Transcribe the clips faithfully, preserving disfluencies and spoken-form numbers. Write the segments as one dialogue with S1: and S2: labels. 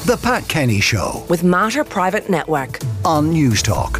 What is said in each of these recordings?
S1: The Pat Kenny Show
S2: with Mater Private Network
S1: on News Talk.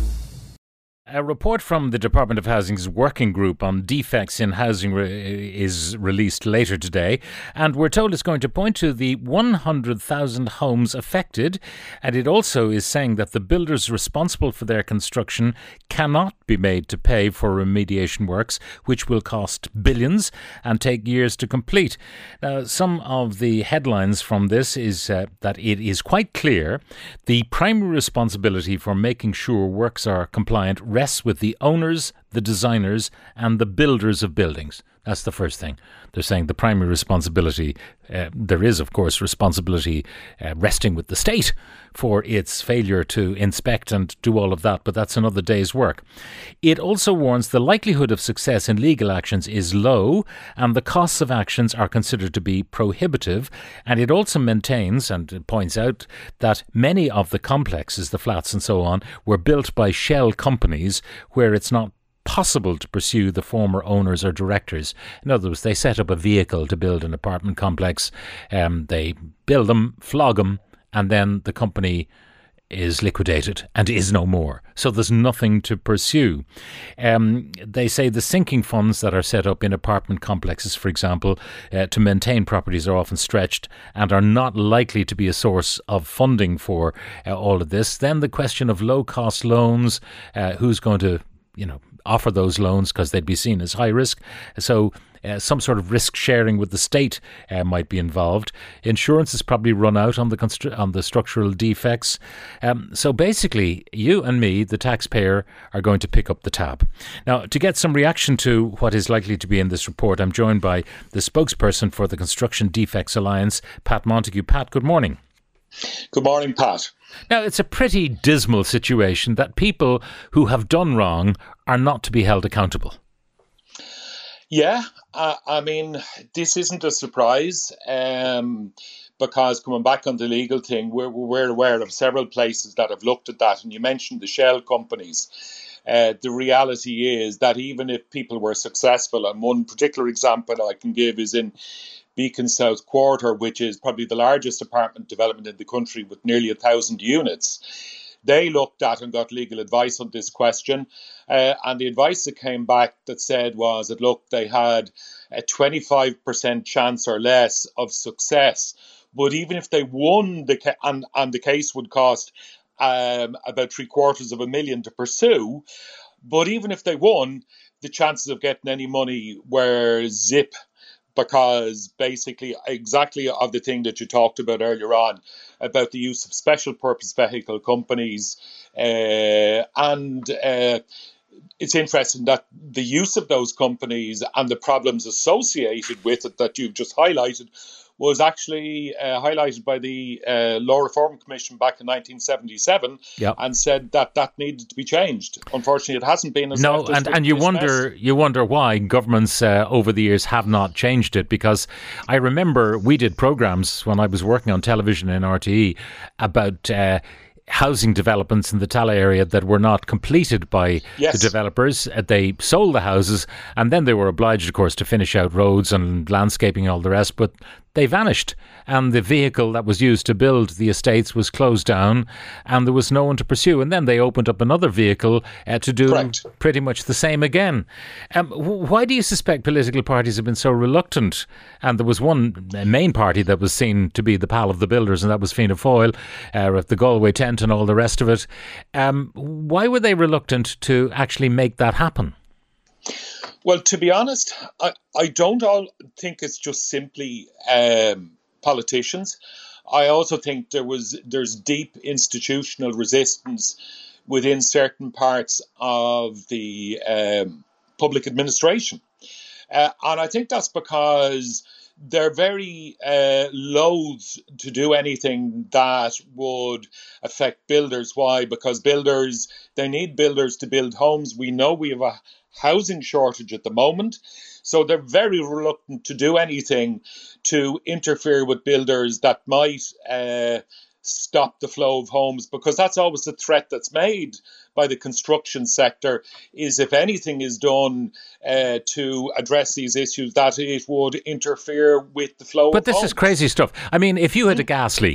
S3: A report from the Department of Housing's working group on defects in housing re- is released later today, and we're told it's going to point to the one hundred thousand homes affected, and it also is saying that the builders responsible for their construction cannot be made to pay for remediation works, which will cost billions and take years to complete. Now, some of the headlines from this is uh, that it is quite clear the primary responsibility for making sure works are compliant rests with the owners, the designers and the builders of buildings. That's the first thing. They're saying the primary responsibility, uh, there is of course responsibility uh, resting with the state for its failure to inspect and do all of that, but that's another day's work. It also warns the likelihood of success in legal actions is low and the costs of actions are considered to be prohibitive, and it also maintains and points out that many of the complexes, the flats and so on, were built by shell companies where it's not possible to pursue the former owners or directors. In other words, they set up a vehicle to build an apartment complex, um, they build them, flog them, and then the company is liquidated and is no more. So there's nothing to pursue. Um, they say the sinking funds that are set up in apartment complexes, for example, uh, to maintain properties are often stretched and are not likely to be a source of funding for uh, all of this. Then the question of low-cost loans, uh, who's going to, you know, offer those loans because they'd be seen as high risk. So uh, some sort of risk sharing with the state uh, might be involved. Insurance is probably run out on the constru- on the structural defects. Um, so basically, you and me, the taxpayer, are going to pick up the tab. Now, to get some reaction to what is likely to be in this report, I'm joined by the spokesperson for the Construction Defects Alliance, Pat Montague. Pat, good morning.
S4: Good morning, Pat.
S3: Now, it's a pretty dismal situation that people who have done wrong are not to be held accountable.
S4: Yeah, uh, I mean, this isn't a surprise um, because coming back on the legal thing, we're, we're aware of several places that have looked at that. And you mentioned the shell companies. Uh, the reality is that even if people were successful, and one particular example I can give is in Beacon South Quarter, which is probably the largest apartment development in the country with nearly a thousand units. They looked at and got legal advice on this question. Uh, and the advice that came back that said was that, look, they had a twenty-five percent chance or less of success. But even if they won, the ca- and, and the case would cost um, about three quarters of a million to pursue. But even if they won, the chances of getting any money were zip, because basically exactly of the thing that you talked about earlier on, about the use of special purpose vehicle companies. Uh, and uh, it's interesting that the use of those companies and the problems associated with it that you've just highlighted was actually uh, highlighted by the uh, Law Reform Commission back in nineteen seventy-seven, yep. and said that that needed to be changed. Unfortunately, it hasn't been. As
S3: no, and, and you wonder mess. you wonder why governments uh, over the years have not changed it, because I remember we did programmes when I was working on television in R T E about Uh, housing developments in the Tala area that were not completed by yes. the developers. They sold the houses and then they were obliged, of course, to finish out roads and landscaping and all the rest, but they vanished and the vehicle that was used to build the estates was closed down and there was no one to pursue. And then they opened up another vehicle uh, to do Correct. pretty much the same again. Um, why do you suspect political parties have been so reluctant? And there was one main party that was seen to be the pal of the builders, and that was Fianna Fáil, uh, at the Galway tent and all the rest of it. Um, why were they reluctant to actually make that happen?
S4: Well, to be honest, I, I don't all think it's just simply um, politicians. I also think there was there's deep institutional resistance within certain parts of the um, public administration. Uh, and I think that's because they're very uh, loath to do anything that would affect builders. Why? Because builders, they need builders to build homes. We know we have a housing shortage at the moment. So they're very reluctant to do anything to interfere with builders that might uh, stop the flow of homes, because that's always the threat that's made by the construction sector, is if anything is done uh, to address these issues, that it would interfere with the flow
S3: but
S4: of
S3: this
S4: homes.
S3: is crazy stuff. I mean, if you had a gas leak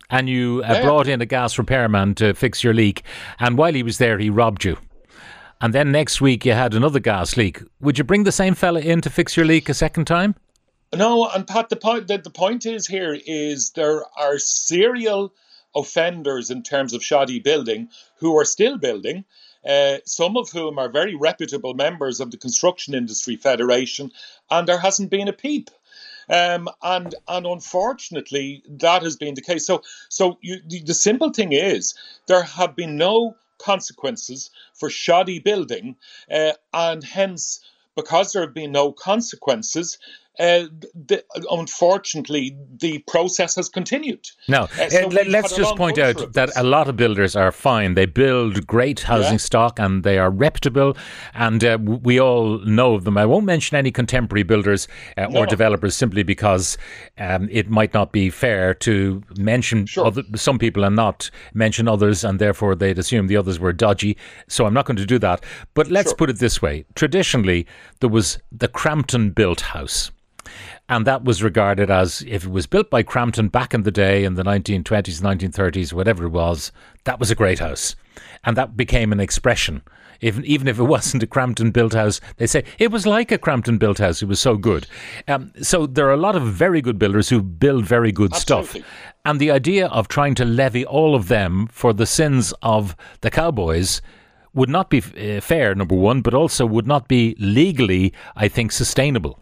S3: and you uh,
S4: Yeah.
S3: brought in a gas repairman to fix your leak, and while he was there, he robbed you. And then next week you had another gas leak. Would you bring the same fella in to fix your leak a second time?
S4: No, and Pat, the point the, the point is here is there are serial offenders in terms of shoddy building who are still building. Uh, some of whom are very reputable members of the Construction Industry Federation, and there hasn't been a peep. Um, and and unfortunately, that has been the case. So so you, the, the simple thing is there have been no consequences for shoddy building, uh, and hence, because there have been no consequences, uh, the, unfortunately, the process has continued.
S3: Now,
S4: Uh, so
S3: uh, let,
S4: we've
S3: let's
S4: had a
S3: just
S4: long
S3: point
S4: culture
S3: out
S4: of
S3: that
S4: this.
S3: a lot of builders are fine. They build great housing
S4: Yeah.
S3: stock and they are reputable, and uh, w- we all know of them. I won't mention any contemporary builders uh, or
S4: No.
S3: developers simply because um, it might not be fair to mention
S4: Sure.
S3: other, some people and not mention others, and therefore they'd assume the others were dodgy. So I'm not going to do that. But let's
S4: Sure.
S3: put it this way. Traditionally, there was the Crampton built house. And that was regarded as, if it was built by Crampton back in the day in the nineteen twenties, nineteen thirties, whatever it was, that was a great house. And that became an expression. Even, even if it wasn't a Crampton built house, they say it was like a Crampton built house. It was so good. Um, so there are a lot of very good builders who build very good
S4: Absolutely.
S3: stuff. And the idea of trying to levy all of them for the sins of the cowboys would not be uh, fair, number one, but also would not be legally, I think, sustainable.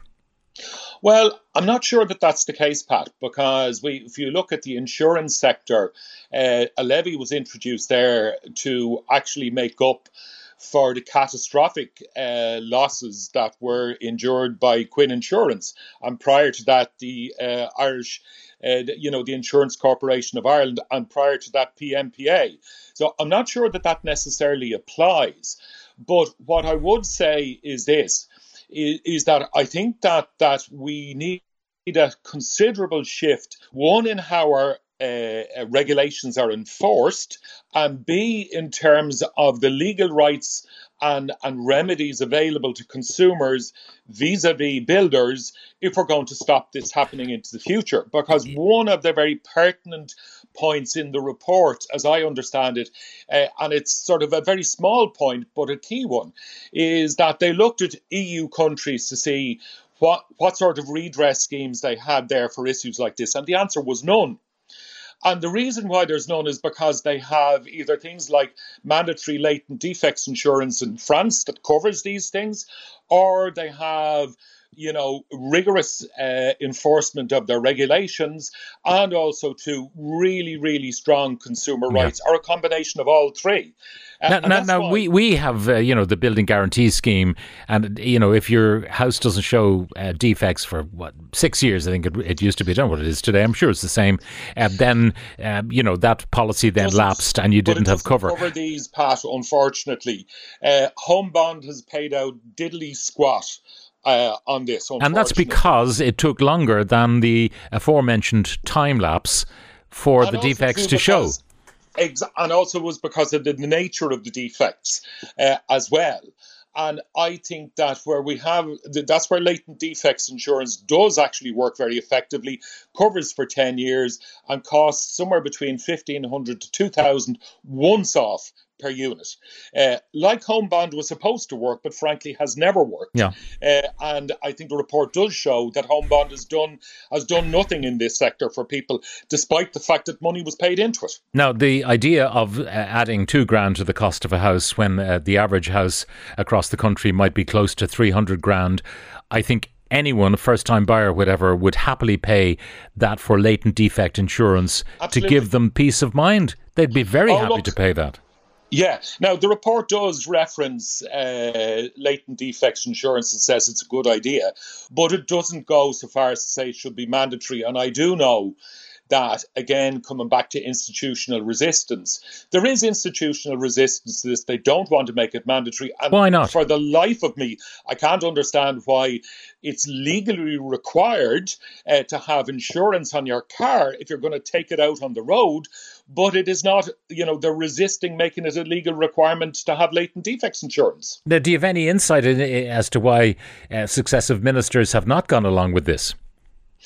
S4: Well, I'm not sure that that's the case, Pat, because we, if you look at the insurance sector, uh, a levy was introduced there to actually make up for the catastrophic uh, losses that were endured by Quinn Insurance. And prior to that, the uh, Irish, uh, the- you know, the Insurance Corporation of Ireland, and prior to that, P M P A. So I'm not sure that that necessarily applies. But what I would say is this. Is, is that I think that that we need a considerable shift, one in how our uh, regulations are enforced, and B, in terms of the legal rights and, and remedies available to consumers vis-a-vis builders if we're going to stop this happening into the future. Because one of the very pertinent points in the report, as I understand it, uh, and it's sort of a very small point, but a key one, is that they looked at E U countries to see what, what sort of redress schemes they had there for issues like this. And the answer was none. And the reason why there's none is because they have either things like mandatory latent defects insurance in France that covers these things, or they have, you know, rigorous uh, enforcement of their regulations, and also to really, really strong consumer
S3: Yeah.
S4: rights, or a combination of all three. Uh,
S3: Now,
S4: and
S3: now,
S4: that's
S3: now
S4: why-
S3: we, we have, uh, you know, the building guarantee scheme. And, you know, if your house doesn't show uh, defects for, what, six years, I think it, it used to be, I don't know what it is today, I'm sure it's the same, uh, then, uh, you know, that policy then
S4: doesn't-
S3: lapsed and you
S4: but it
S3: didn't have
S4: doesn't
S3: cover.
S4: cover these, Pat, unfortunately. Uh, Home Bond has paid out diddly squat uh, on this,
S3: And that's
S4: unfortunately.
S3: because it took longer than the aforementioned time lapse for
S4: And
S3: the
S4: also
S3: defects
S4: too
S3: to show.
S4: because- ex- and also was because of the nature of the defects uh, as well. And I think that where we have, that's where latent defects insurance does actually work very effectively, covers for ten years and costs somewhere between fifteen hundred to two thousand once off per unit. Uh, like Home Bond was supposed to work, but frankly has never worked.
S3: Yeah.
S4: Uh, and I think the report does show that Home Bond has done has done nothing in this sector for people, despite the fact that money was paid into it.
S3: Now, the idea of uh, adding two grand to the cost of a house when uh, the average house across the country might be close to three hundred grand, I think anyone, a first-time buyer, whatever, would happily pay that for latent defect insurance
S4: Absolutely.
S3: to give them peace of mind. They'd be very
S4: Oh,
S3: happy
S4: look.
S3: to pay that.
S4: Yeah. Now, the report does reference uh, latent defects insurance and says it's a good idea, but it doesn't go so far as to say it should be mandatory. And I do know that, again, coming back to institutional resistance, there is institutional resistance to this. They don't want to make it mandatory. And
S3: Why not?
S4: For the life of me, I can't understand why it's legally required uh, to have insurance on your car if you're going to take it out on the road, but it is not, you know, they're resisting making it a legal requirement to have latent defects insurance.
S3: Now, do you have any insight in, as to why uh, successive ministers have not gone along with this?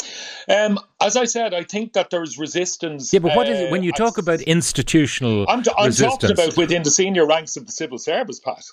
S4: Um, as I said, I think that there's resistance.
S3: Yeah, but what is it
S4: uh,
S3: when you talk
S4: at-
S3: about institutional
S4: I'm, t- I'm
S3: resistance?
S4: talking about within the senior ranks of the civil service, Pat.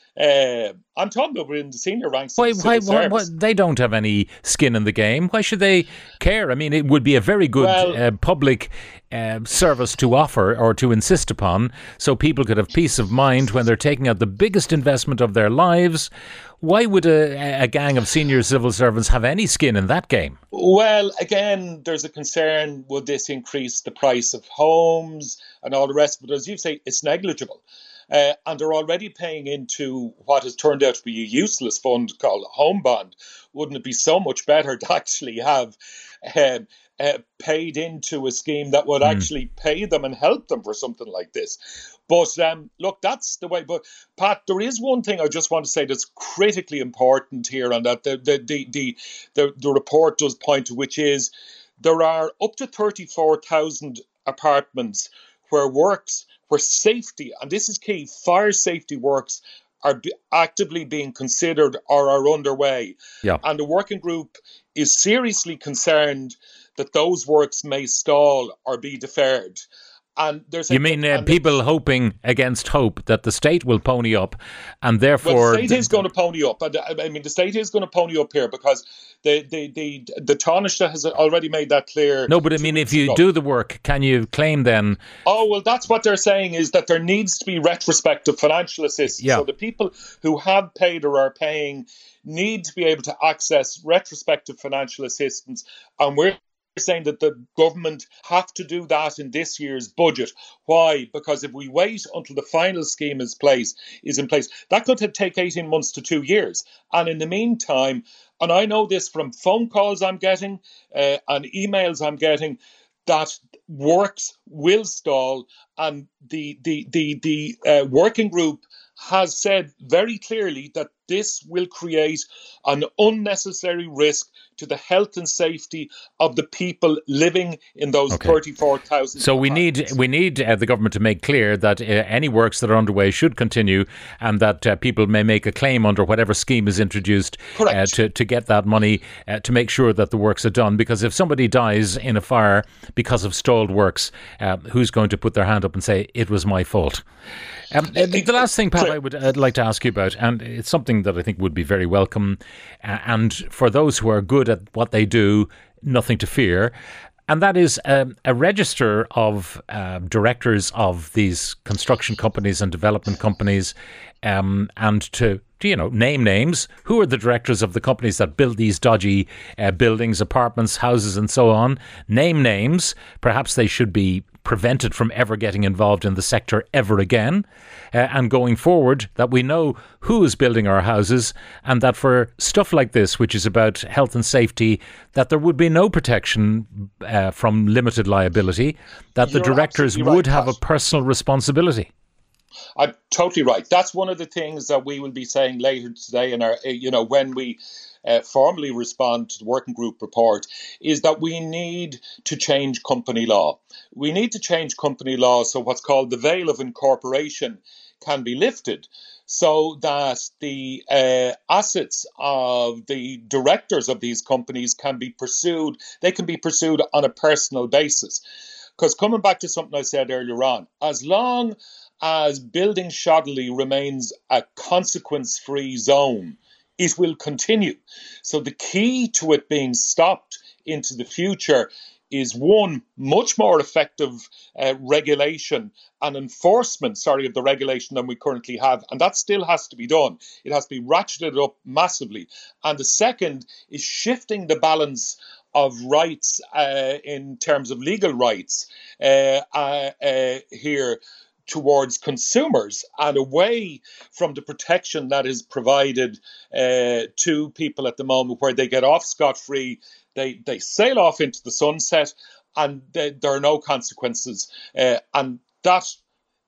S4: Uh, I'm talking about within the senior ranks
S3: Why,
S4: of the
S3: why,
S4: civil
S3: why, why?
S4: service.
S3: They don't have any skin in the game. Why should they care? I mean, it would be a very good
S4: Well-
S3: uh, public uh, service to offer or to insist upon, so people could have peace of mind when they're taking out the biggest investment of their lives. Why would a, a gang of senior civil servants have any skin in that game?
S4: Well, again, there's a concern, will this increase the price of homes and all the rest of it? As you say, it's negligible. Uh, and they're already paying into what has turned out to be a useless fund called Home Bond. Wouldn't it be so much better to actually have uh, uh, paid into a scheme that would
S3: Mm.
S4: actually pay them and help them for something like this? But um, look, that's the way. But Pat, there is one thing I just want to say that's critically important here, and that the the the the, the, the report does point to, which is there are up to thirty-four thousand apartments where works, where safety, and this is key, fire safety works are be actively being considered or are underway.
S3: Yeah.
S4: And the working group is seriously concerned that those works may stall or be deferred. And there's a,
S3: You mean uh,
S4: and
S3: people hoping against hope that the state will pony up, and
S4: Well,
S3: therefore
S4: the state is going to pony up, and uh, I mean the state is going to pony up here because the the the the Taoiseach has already made that clear.
S3: No, but I
S4: two
S3: mean, if
S4: weeks
S3: you
S4: ago.
S3: do the work, can you claim then?
S4: Oh, well, that's what they're saying, is that there needs to be retrospective financial assistance.
S3: Yeah.
S4: So the people who have paid or are paying need to be able to access retrospective financial assistance. And we're saying that the government have to do that in this year's budget. Why? Because if we wait until the final scheme is place is in place, that could take eighteen months to two years. And in the meantime, and I know this from phone calls I'm getting uh, and emails I'm getting, that works will stall, and the the the the uh, working group has said very clearly that this will create an unnecessary risk to the health and safety of the people living in those
S3: Okay.
S4: thirty-four thousand.
S3: So we need we need uh, the government to make clear that uh, any works that are underway should continue, and that uh, people may make a claim under whatever scheme is introduced uh,
S4: Correct.
S3: to to get that money uh, to make sure that the works are done. Because if somebody dies in a fire because of stalled works, uh, who's going to put their hand up and say it was my fault? Um, uh, the last thing, Pat, I would uh, like to ask you about, and it's something that I think would be very welcome, uh, and for those who are good at what they do, nothing to fear. And that is um, a register of uh, directors of these construction companies and development companies, um, and to, to, you know, name names. Who are the directors of the companies that build these dodgy uh, buildings, apartments, houses, and so on? Name names. Perhaps they should be prevented from ever getting involved in the sector ever again. Uh, and going forward, that we know who is building our houses, and that for stuff like this, which is about health and safety, that there would be no protection uh, from limited liability, that the
S4: You're
S3: directors
S4: absolutely right,
S3: would have a
S4: Pat.
S3: personal responsibility.
S4: I'm totally right. That's one of the things that we will be saying later today in our, uh, you know, when we uh, formally respond to the working group report, is that we need to change company law. We need to change company law so what's called the veil of incorporation can be lifted, so that the uh, assets of the directors of these companies can be pursued. They can be pursued on a personal basis. Because coming back to something I said earlier on, as long as building shoddily remains a consequence-free zone, it will continue. So the key to it being stopped into the future is, one, much more effective uh, regulation and enforcement, sorry, of the regulation than we currently have. And that still has to be done. It has to be ratcheted up massively. And the second is shifting the balance of rights uh, in terms of legal rights uh, uh, uh, here towards consumers and away from the protection that is provided uh, to people at the moment, where they get off scot-free, they, they sail off into the sunset, and they, there are no consequences. Uh, and that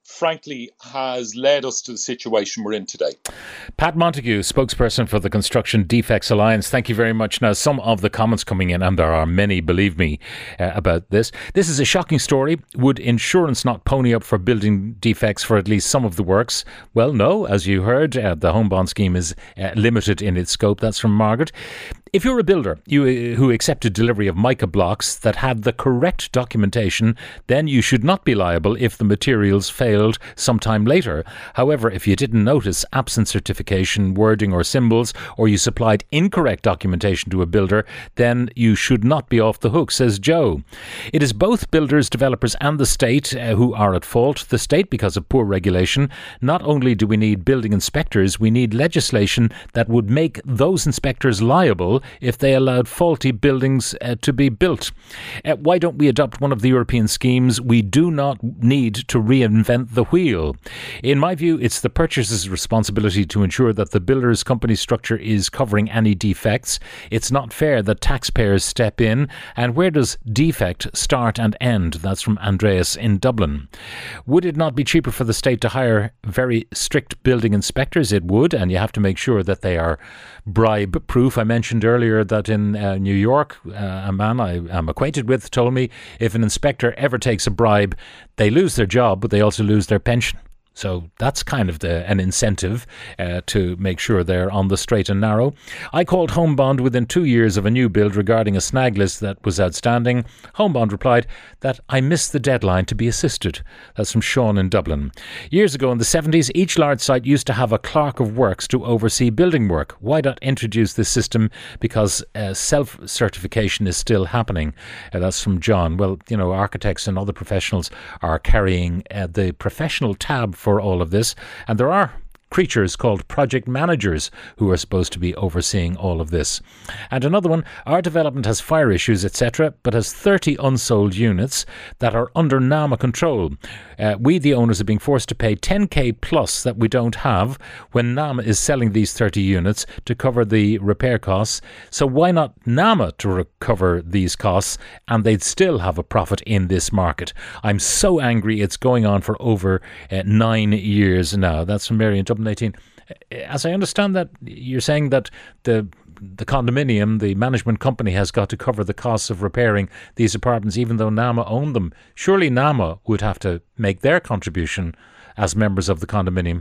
S4: frankly, has led us to the situation we're in today.
S3: Pat Montague, spokesperson for the Construction Defects Alliance, thank you very much. Now, some of the comments coming in, and there are many, believe me, uh, about this. This is a shocking story. Would insurance not pony up for building defects for at least some of the works? Well, no, as you heard, uh, the home bond scheme is uh, limited in its scope. That's from Margaret. If you're a builder you, uh, who accepted delivery of mica blocks that had the correct documentation, then you should not be liable if the materials failed sometime later. However, if you didn't notice absent certification, wording or symbols, or you supplied incorrect documentation to a builder, then you should not be off the hook, says Joe. It is both builders, developers and the state uh, who are at fault. The state because of poor regulation. Not only do we need building inspectors, we need legislation that would make those inspectors liable if they allowed faulty buildings uh, to be built. Uh, why don't we adopt one of the European schemes? We do not need to reinvent the wheel. In my view, it's the purchaser's responsibility to ensure that the builder's company structure is covering any defects. It's not fair that taxpayers step in. And where does defect start and end? That's from Andreas in Dublin. Would it not be cheaper for the state to hire very strict building inspectors? It would, and you have to make sure that they are bribe proof. I mentioned earlier that in uh, New York, uh, a man I am acquainted with told me if an inspector ever takes a bribe, they lose their job, but they also lose their pension. So that's kind of the, an incentive uh, to make sure they're on the straight and narrow. I called HomeBond within two years of a new build regarding a snag list that was outstanding. HomeBond replied that I missed the deadline to be assisted. That's from Sean in Dublin. Years ago in the seventies, each large site used to have a clerk of works to oversee building work. Why not introduce this system? Because uh, self-certification is still happening. Uh, that's from John. Well, you know, architects and other professionals are carrying uh, the professional tab for for all of this, and there are creatures called project managers who are supposed to be overseeing all of this. And another one, our development has fire issues, et cetera, but has thirty unsold units that are under NAMA control. Uh, we, the owners, are being forced to pay ten K plus that we don't have when NAMA is selling these thirty units to cover the repair costs. So why not NAMA to recover these costs, and they'd still have a profit in this market? I'm so angry. It's going on for over uh, nine years now. That's from Mary in Dublin eighteen. As I understand that, you're saying that the the condominium, the management company, has got to cover the costs of repairing these apartments, even though NAMA own them. Surely NAMA would have to make their contribution as members of the condominium.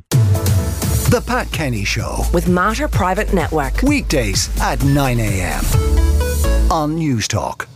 S1: The Pat Kenny Show
S2: with Matter Private Network.
S1: Weekdays at nine a.m. on News Talk.